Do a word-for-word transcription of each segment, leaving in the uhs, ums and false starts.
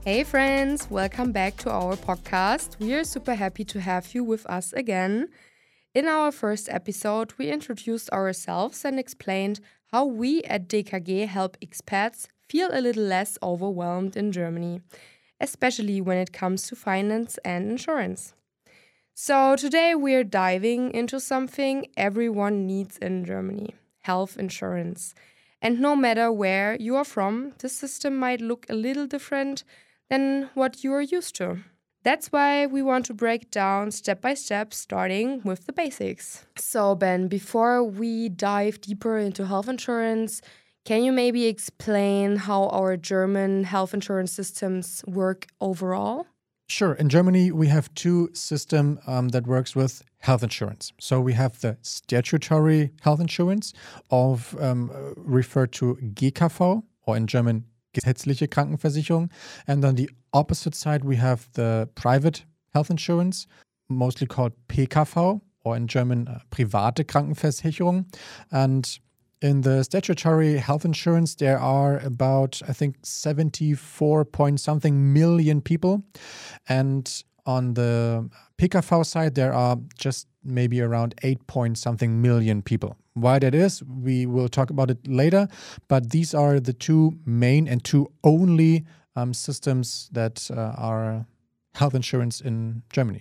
Hey friends, welcome back to our podcast. We are super happy to have you with us again. In our first episode, we introduced ourselves and explained how we at D K G help expats feel a little less overwhelmed in Germany, especially when it comes to finance and insurance. So today we're diving into something everyone needs in Germany: health insurance. And no matter where you are from, the system might look a little different than what you are used to. That's why we want to break down step by step, starting with the basics. So, Ben, before we dive deeper into health insurance, can you maybe explain how our German health insurance systems work overall? Sure. In Germany, we have two systems um, that works with health insurance. So we have the statutory health insurance, of um, referred to G K V, or in German gesetzliche Krankenversicherung. And on the opposite side, we have the private health insurance, mostly called P K V, or in German uh, private Krankenversicherung. And in the statutory health insurance, there are about, I think, seventy-four point something million people. And on the P K V side, there are just maybe around eight point something million people. Why that is, we will talk about it later. But these are the two main and two only um, systems that uh, are health insurance in Germany.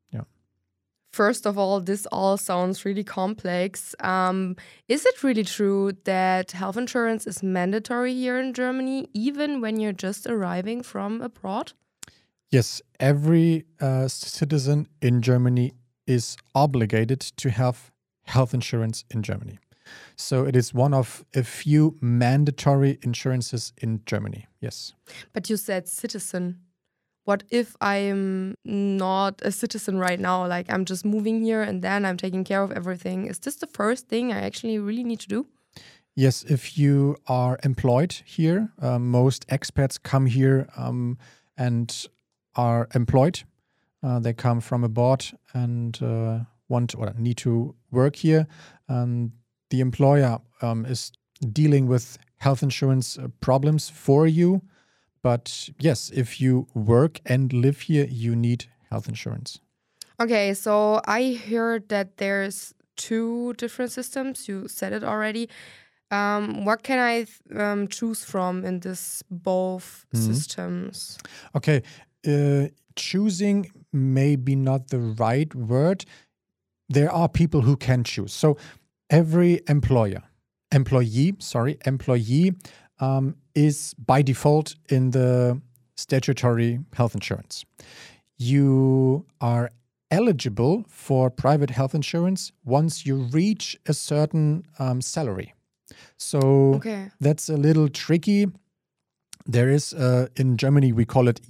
First of all, this all sounds really complex. Um, is it really true that health insurance is mandatory here in Germany, even when you're just arriving from abroad? Yes, every uh, citizen in Germany is obligated to have health insurance in Germany. So it is one of a few mandatory insurances in Germany, yes. But you said citizen. What if I'm not a citizen right now? Like, I'm just moving here and then I'm taking care of everything. Is this the first thing I actually really need to do? Yes, if you are employed here, uh, most expats come here um, and are employed. Uh, they come from abroad and uh, want or need to work here. Um, the employer um, is dealing with health insurance uh, problems for you. But yes, if you work and live here, you need health insurance. Okay, so I heard that there's two different systems. You said it already. Um, what can I um, choose from in this both mm-hmm. systems? Okay, uh, choosing may be not the right word. There are people who can choose. So every employer, employee, sorry, employee um, is by default in the statutory health insurance. You are eligible for private health insurance once you reach a certain um, salary. So okay. That's a little tricky. There is, uh, in Germany, we call it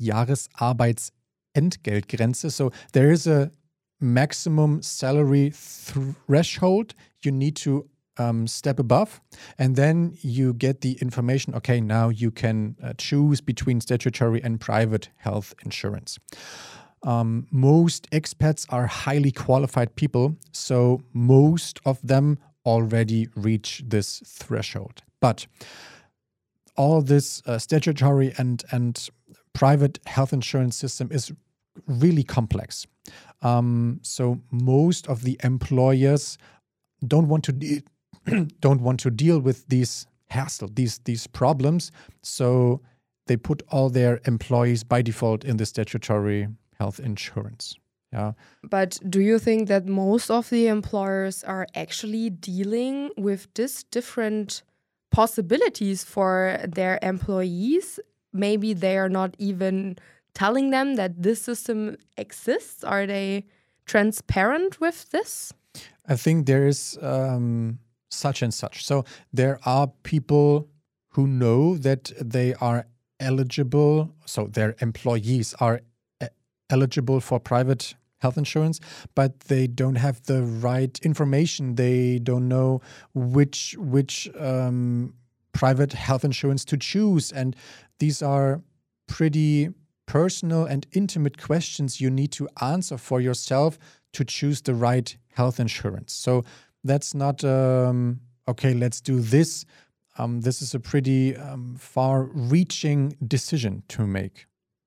Jahresarbeitsentgeltgrenze. So there is a maximum salary threshold you need to Um, step above, and then you get the information, okay, now you can uh, choose between statutory and private health insurance. Um, most expats are highly qualified people, so most of them already reach this threshold. But all this uh, statutory and, and private health insurance system is really complex. Um, so most of the employers don't want to de- don't want to deal with these hassle, these these problems. So they put all their employees by default in the statutory health insurance. Yeah. But do you think that most of the employers are actually dealing with this different possibilities for their employees? Maybe they are not even telling them that this system exists. Are they transparent with this? I think there is um, such and such. So there are people who know that they are eligible, so their employees are e- eligible for private health insurance, but they don't have the right information. They don't know which which um, private health insurance to choose. And these are pretty personal and intimate questions you need to answer for yourself to choose the right health insurance. So that's not, um, okay, let's do this. Um, this is a pretty um, far-reaching decision to make.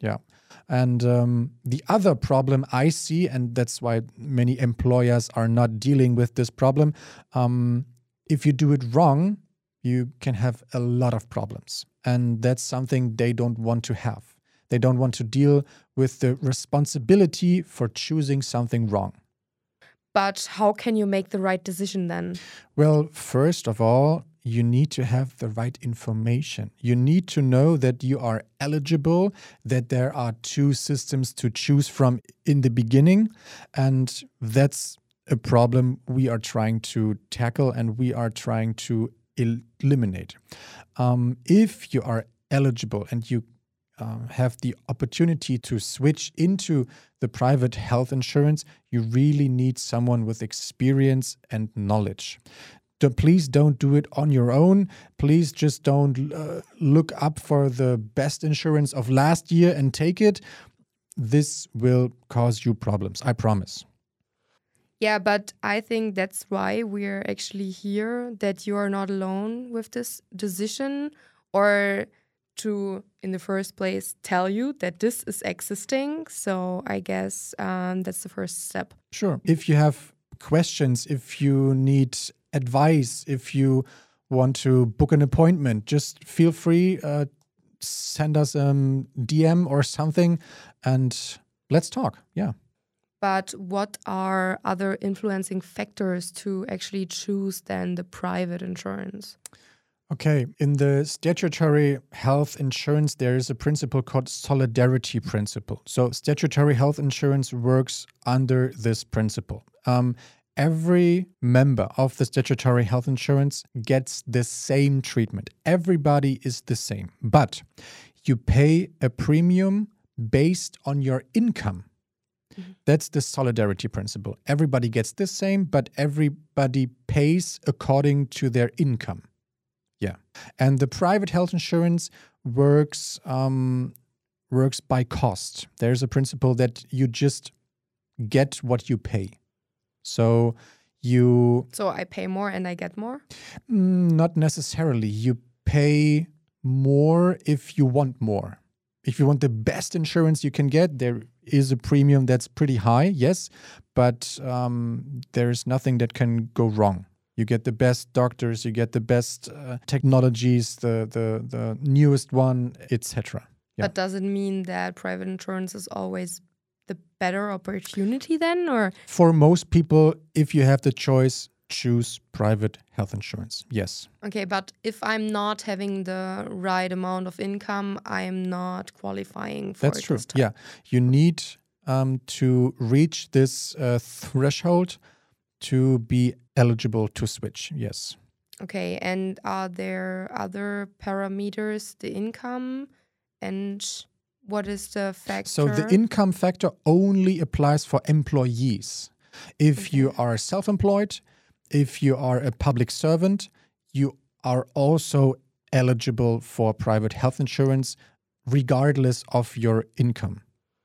Yeah. And um, the other problem I see, and that's why many employers are not dealing with this problem, um, if you do it wrong, you can have a lot of problems. And that's something they don't want to have. They don't want to deal with the responsibility for choosing something wrong. But how can you make the right decision then? Well, first of all, you need to have the right information. You need to know that you are eligible, that there are two systems to choose from in the beginning. And that's a problem we are trying to tackle and we are trying to el- eliminate. Um, if you are eligible and you uh, have the opportunity to switch into the private health insurance, you really need someone with experience and knowledge. Don't, please don't do it on your own. Please just don't uh, look up for the best insurance of last year and take it. This will cause you problems, I promise. Yeah, but I think that's why we're actually here, that you are not alone with this decision, or to, in the first place, tell you that this is existing. So I guess um, that's the first step. Sure. If you have questions, if you need advice, if you want to book an appointment, just feel free, uh, send us a D M or something and let's talk. Yeah. But what are other influencing factors to actually choose then the private insurance? Okay, in the statutory health insurance, there is a principle called solidarity principle. So statutory health insurance works under this principle. Um, every member of the statutory health insurance gets the same treatment. Everybody is the same, but you pay a premium based on your income. Mm-hmm. That's the solidarity principle. Everybody gets the same, but everybody pays according to their income. Yeah. And the private health insurance works um, works by cost. There's a principle that you just get what you pay. So you... So I pay more and I get more? Not necessarily. You pay more if you want more. If you want the best insurance you can get, there is a premium that's pretty high, yes, but um, there's nothing that can go wrong. You get the best doctors, you get the best uh, technologies, the, the, the newest one, et cetera. Yeah. But does it mean that private insurance is always the better opportunity then? Or for most people, if you have the choice, choose private health insurance. Yes. Okay, but if I'm not having the right amount of income, I'm not qualifying for That's it true. this time. Yeah. You need um, to reach this uh, threshold to be eligible to switch. Yes. Okay, and are there other parameters, the income, and what is the factor? So the income factor only applies for employees. If Okay. you are self-employed, if you are a public servant, you are also eligible for private health insurance regardless of your income.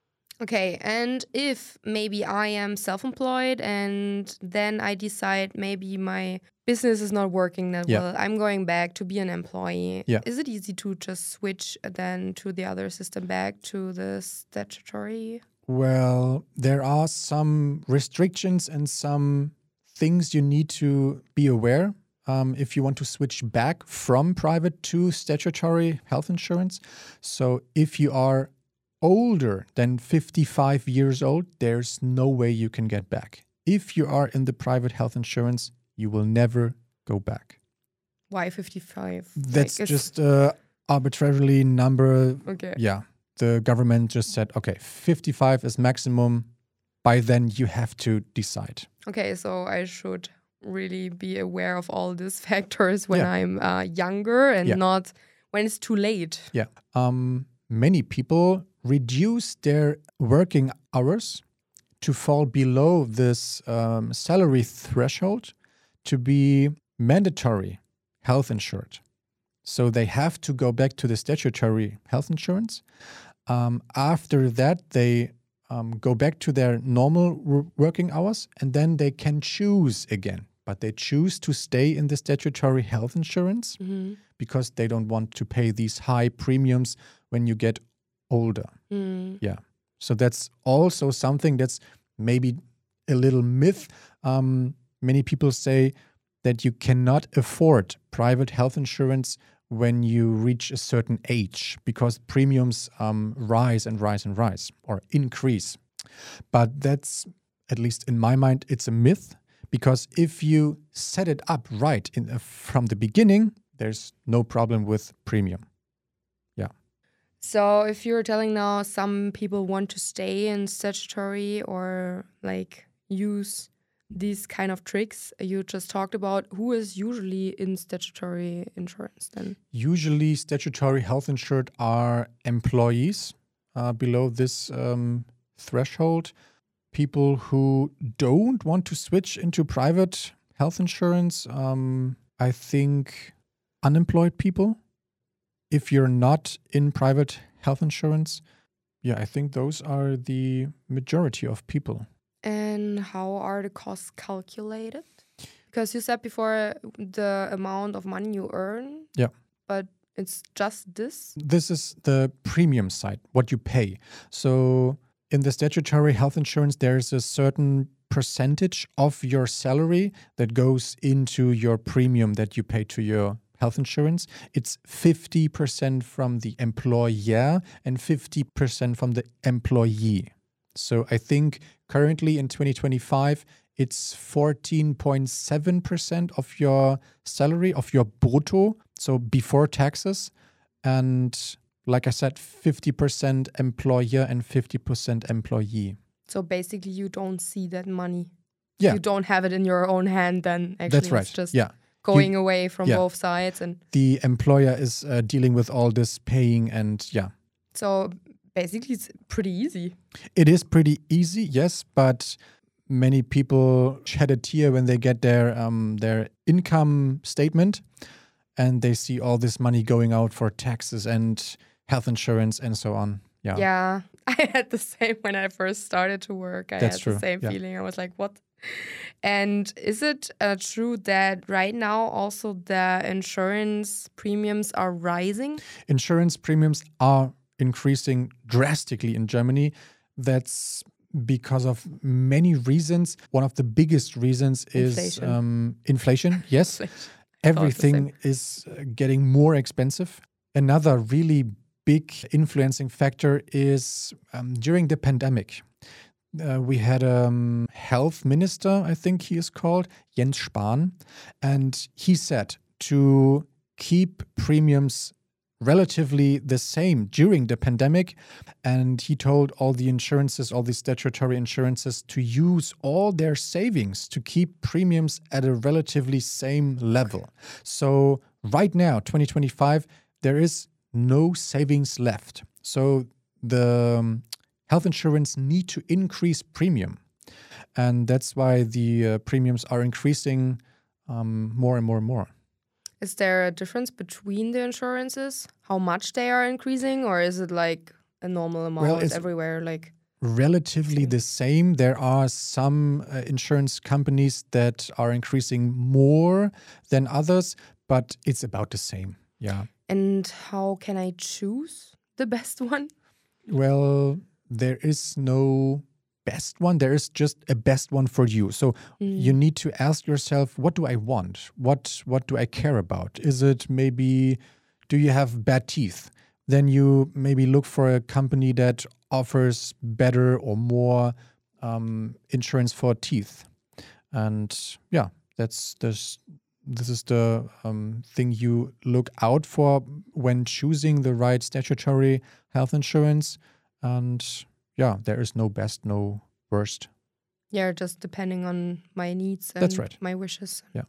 Okay, and if maybe I am self-employed and then I decide maybe my business is not working that Yeah. well, I'm going back to be an employee. Yeah. Is it easy to just switch then to the other system back to the statutory? Well, there are some restrictions and some things you need to be aware um, if you want to switch back from private to statutory health insurance. So if you are older than fifty-five years old, there's no way you can get back. If you are in the private health insurance, you will never go back. Why fifty-five? That's Like, it's- just uh, arbitrarily number. Okay. Yeah, the government just said, okay, fifty-five is maximum. By then, you have to decide. Okay, so I should really be aware of all these factors when Yeah. I'm uh, younger and Yeah. not when it's too late. Yeah. Um, many people reduce their working hours to fall below this um, salary threshold to be mandatory health insured. So they have to go back to the statutory health insurance. Um, after that, they um, go back to their normal w- working hours and then they can choose again. But they choose to stay in the statutory health insurance Mm-hmm. because they don't want to pay these high premiums when you get older. Mm. Yeah. So that's also something that's maybe a little myth. Um, many people say that you cannot afford private health insurance when you reach a certain age because premiums um, rise and rise and rise or increase. But that's, at least in my mind, it's a myth because if you set it up right in, uh, from the beginning, there's no problem with premium. Yeah. So if you're telling now some people want to stay in statutory or like use these kind of tricks you just talked about, who is usually in statutory insurance then? Usually statutory health insured are employees uh, below this um, threshold. People who don't want to switch into private health insurance. Um, I think unemployed people. If you're not in private health insurance, yeah, I think those are the majority of people. And how are the costs calculated? Because you said before the amount of money you earn. Yeah. But it's just this? This is the premium side, what you pay. So in the statutory health insurance, there's a certain percentage of your salary that goes into your premium that you pay to your health insurance. It's fifty percent from the employer and fifty percent from the employee. So I think currently in twenty twenty-five, it's fourteen point seven percent of your salary, of your brutto, so before taxes. And like I said, fifty percent employer and fifty percent employee. So basically you don't see that money. Yeah. You don't have it in your own hand then actually. That's right. It's just yeah. going You, away from yeah. both sides. And the employer is uh, dealing with all this paying and yeah. So basically it's pretty easy. It is pretty easy, yes, but many people shed a tear when they get their um, their income statement and they see all this money going out for taxes and health insurance and so on. Yeah. Yeah. I had the same when I first started to work. I That's had true. the same Yeah. feeling. I was like, what? And is it uh, true that right now also the insurance premiums are rising? Insurance premiums are increasing drastically in Germany. That's because of many reasons. One of the biggest reasons is Inflation. um, inflation. Yes. Inflation. Everything is uh, getting more expensive. Another really big influencing factor is um, during the pandemic. Uh, we had a um, health minister, I think he is called, Jens Spahn, and he said to keep premiums relatively the same during the pandemic. And he told all the insurances, all the statutory insurances to use all their savings to keep premiums at a relatively same level. So right now, twenty twenty-five, there is no savings left. So the um, health insurance need to increase premium. And that's why the uh, premiums are increasing um, more and more and more. Is there a difference between the insurances? How much they are increasing? Or is it like a normal amount Well, it's everywhere? Like relatively the same. There are some uh, insurance companies that are increasing more than others, but it's about the same. Yeah. And how can I choose the best one? Well, there is no best one. There is just a best one for you. So Mm. you need to ask yourself, what do I want? What what do I care about? Is it maybe, do you have bad teeth? Then you maybe look for a company that offers better or more um, insurance for teeth. And yeah, that's this. This is the um, thing you look out for when choosing the right statutory health insurance. And yeah, there is no best, no worst. Yeah, just depending on my needs and That's right. my wishes. Yeah.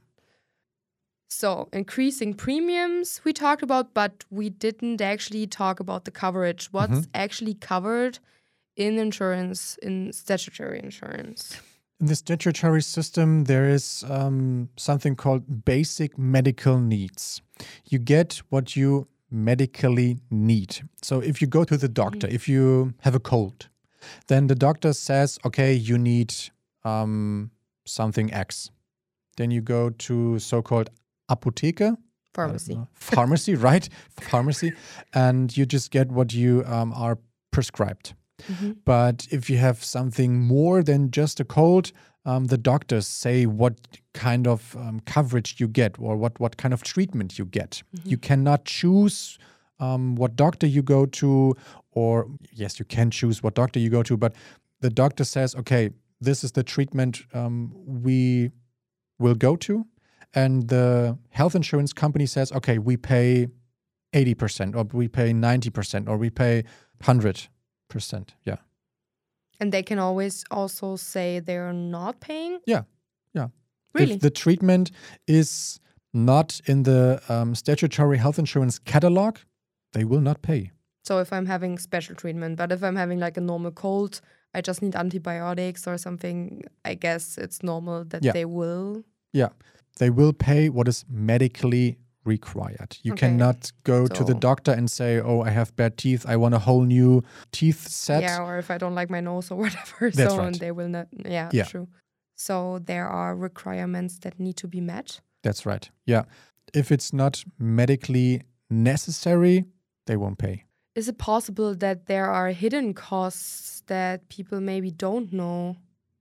So increasing premiums we talked about, but we didn't actually talk about the coverage. What's Mhm. actually covered in insurance, in statutory insurance? In the statutory system, there is um, something called basic medical needs. You get what you medically need. So if you go to the doctor, if you have a cold, then the doctor says, okay, you need um, something X. Then you go to so-called Apotheke. Pharmacy. Pharmacy, right? Pharmacy. And you just get what you um, are prescribed. Mm-hmm. But if you have something more than just a cold, um, the doctors say what kind of um, coverage you get or what, what kind of treatment you get. Mm-hmm. You cannot choose um, what doctor you go to, or yes, you can choose what doctor you go to, but the doctor says, okay, this is the treatment um, we will go to. And the health insurance company says, okay, we pay eighty percent or we pay ninety percent or we pay one hundred percent. Yeah. And they can always also say they're not paying? Yeah. Yeah. Really? If the treatment is not in the um, statutory health insurance catalog, they will not pay. So if I'm having special treatment, but if I'm having like a normal cold, I just need antibiotics or something, I guess it's normal that Yeah. they will. Yeah. They will pay what is medically required. You Okay. cannot go to the So- doctor and say, oh, I have bad teeth. I want a whole new teeth set. Yeah, or if I don't like my nose or whatever. That's so right. and they will not. Yeah, Yeah. true. So there are requirements that need to be met. That's right. Yeah. If it's not medically necessary, they won't pay. Is it possible that there are hidden costs that people maybe don't know?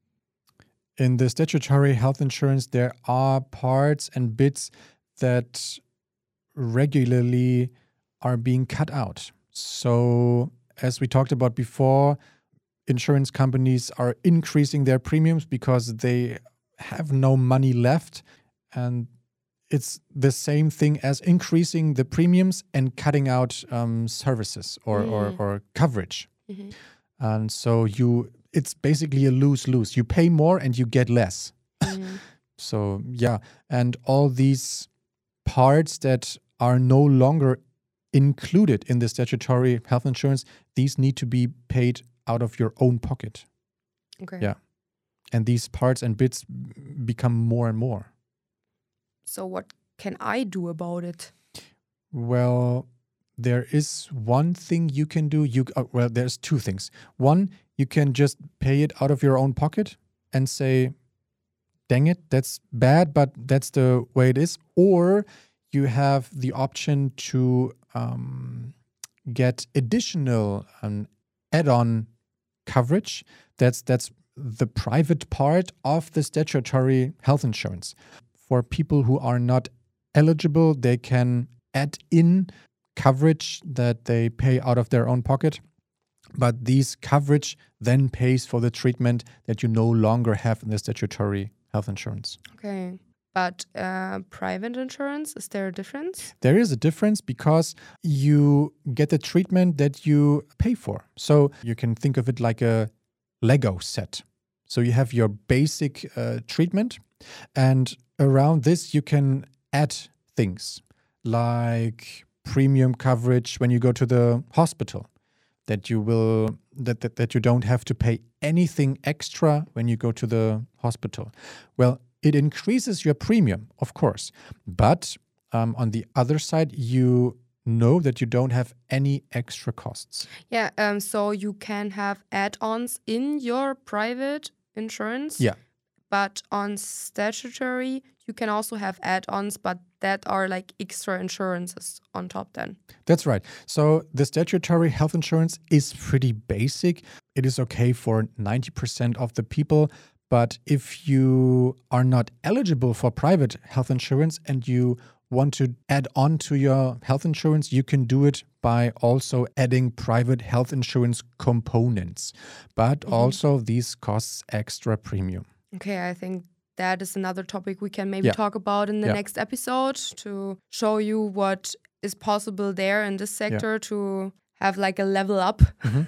In the statutory health insurance, there are parts and bits that regularly are being cut out. So, as we talked about before, insurance companies are increasing their premiums because they have no money left. And it's the same thing as increasing the premiums and cutting out um, services or, or, Mm. or coverage. Mhm. And so you, it's basically a lose-lose. You pay more and you get less. Mhm. So yeah, and all these parts that are no longer included in the statutory health insurance, these need to be paid out of your own pocket. Okay. Yeah. And these parts and bits b- become more and more. So what can I do about it? Well, there is one thing you can do. You uh, well, there's two things. One, you can just pay it out of your own pocket and say, dang it, that's bad, but that's the way it is. Or you have the option to um, get additional um, add-on coverage. That's that's the private part of the statutory health insurance. For people who are not eligible, they can add in coverage that they pay out of their own pocket. But these coverage then pays for the treatment that you no longer have in the statutory health insurance. Okay. But uh, private insurance, is there a difference? There is a difference because you get the treatment that you pay for. So you can think of it like a Lego set. So you have your basic uh, treatment, and around this you can add things like premium coverage when you go to the hospital, that you will that, that, that you don't have to pay anything extra when you go to the hospital. Well, it increases your premium, of course, but um, on the other side, you know that you don't have any extra costs. Yeah, um, so you can have add-ons in your private insurance. Yeah. But on statutory, you can also have add-ons, but that are like extra insurances on top then. That's right. So the statutory health insurance is pretty basic. It is okay for ninety percent of the people. But if you are not eligible for private health insurance and you want to add on to your health insurance, you can do it by also adding private health insurance components. But Mhm. also these costs extra premium. Okay, I think that is another topic we can maybe Yeah. talk about in the Yeah. next episode to show you what is possible there in this sector to have like a level up.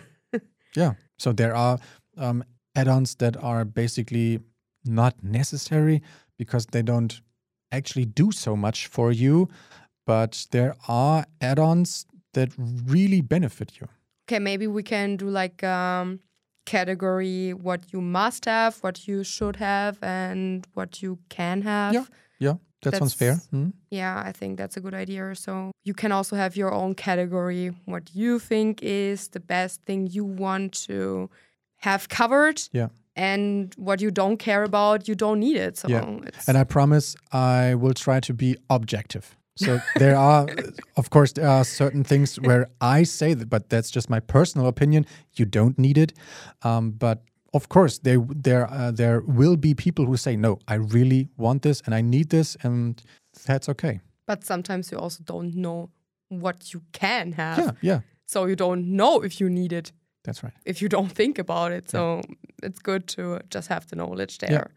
Yeah. So there are um, add-ons that are basically not necessary because they don't actually do so much for you. But there are add-ons that really benefit you. Okay, maybe we can do like um category what you must have, what you should have, and what you can have. Yeah. Yeah, that sounds fair. That's- Hmm? Yeah, I think that's a good idea. So you can also have your own category, what you think is the best thing you want to have covered. Yeah. And what you don't care about, you don't need it. So Yeah. it's And I promise I will try to be objective. So there are, of course, there are certain things where I say that, but that's just my personal opinion. You don't need it. Um, but of course, there there uh, there will be people who say, no, I really want this and I need this, and that's okay. But sometimes you also don't know what you can have. Yeah, yeah. So you don't know if you need it. That's right. If you don't think about it. So yeah. It's good to just have the knowledge there. Yeah.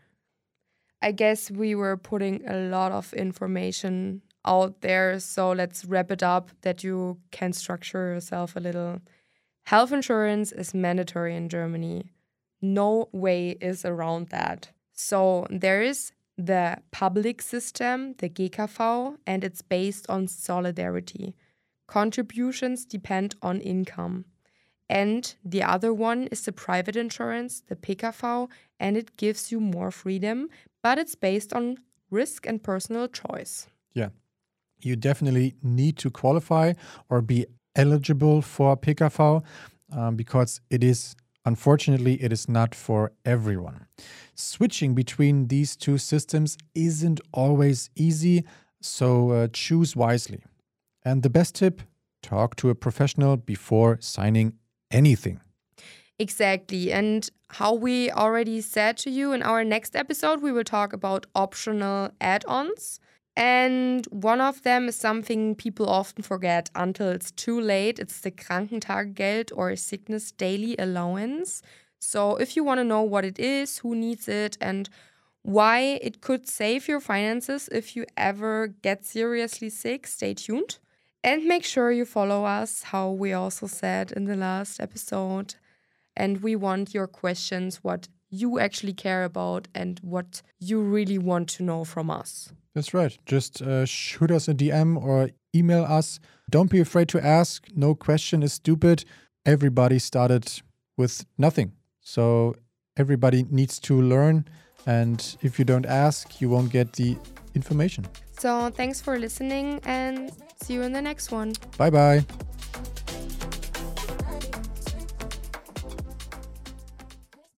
I guess we were putting a lot of information out there. So let's wrap it up that you can structure yourself a little. Health insurance is mandatory in Germany. No way is around that. So there is the public system, the G K V, and it's based on solidarity. Contributions depend on income. And the other one is the private insurance, the P K V, and it gives you more freedom, but it's based on risk and personal choice. Yeah. You definitely need to qualify or be eligible for P K V um, because it is, unfortunately, it is not for everyone. Switching between these two systems isn't always easy, so uh, choose wisely. And the best tip, talk to a professional before signing anything. Exactly. And how we already said to you, in our next episode, we will talk about optional add-ons. And one of them is something people often forget until it's too late. It's the Krankentagegeld or sickness daily allowance. So if you want to know what it is, who needs it, and why it could save your finances if you ever get seriously sick, stay tuned. And make sure you follow us, how we also said in the last episode. And we want your questions, what you actually care about and what you really want to know from us. That's right. Just uh, shoot us a D M or email us. Don't be afraid to ask. No question is stupid. Everybody started with nothing. So everybody needs to learn. And if you don't ask, you won't get the information. So thanks for listening and see you in the next one. Bye-bye.